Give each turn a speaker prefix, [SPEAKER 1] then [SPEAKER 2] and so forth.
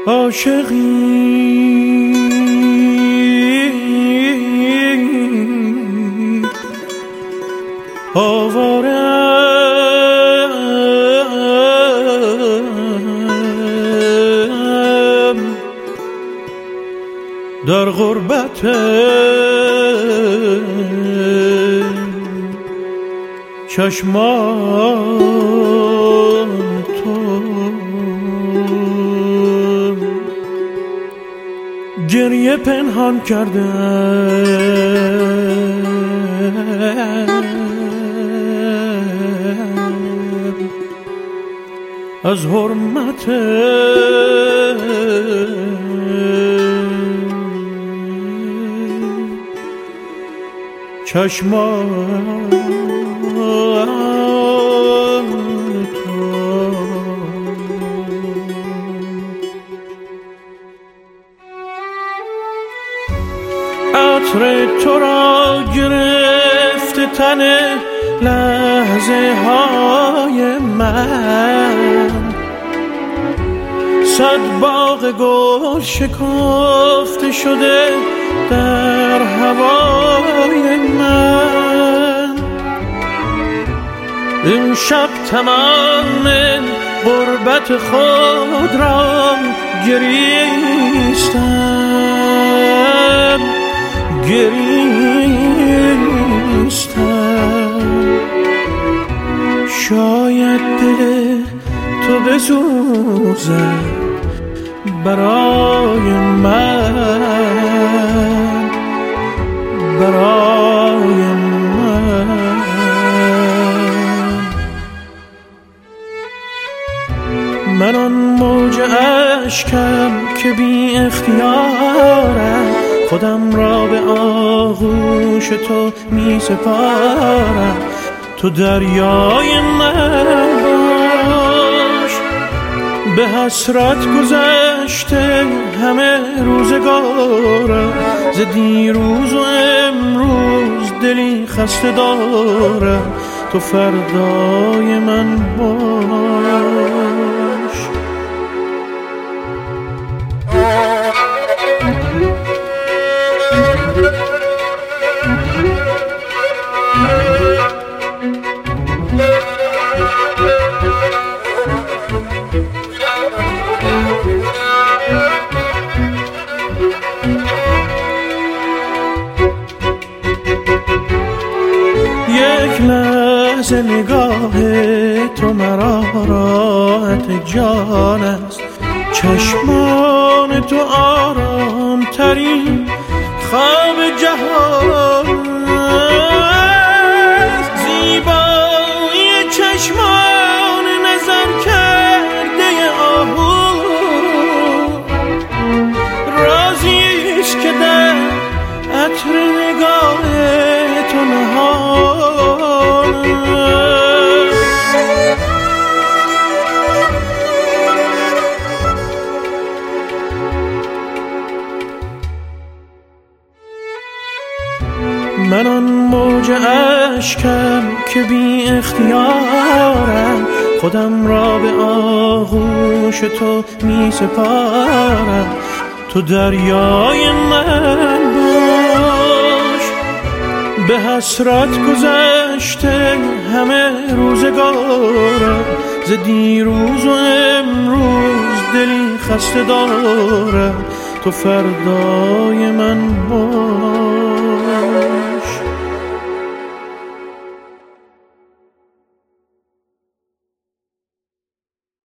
[SPEAKER 1] عاشقی آوارم در غربت چشمان تو، گریه پنهان کردم از حرمت چشمان تو. عطر تو را گرفت تن لحظه های من، صد باغ گل شکفته شده در هوای من. امشب تمام غربت خود را گریستم شاید دل تو بسوزد برای من، برای من. من آن موج اشکم که بی اختیارم، خودم را به آغوش تو می سپارم. تو دریای من باش، به حسرت گذشته همه روزگارم. ز دیروز و امروز دلی خسته دارم، تو فردای من باش. یک لحظه نگاه تو مرا راحت جان است، چشمان تو آرام ترین خواب جهان است. زیبایی چشمان نظر کرده آهو رازی است که در عطر نگاه تو نهان است. من آن موج اشکم که بی اختیارم، خودم را به آغوش تو می سپارم. تو دریای من باش، به حسرت گذشته همه روزگارم. ز دیروز و امروز دلی خسته دارم، تو فردای من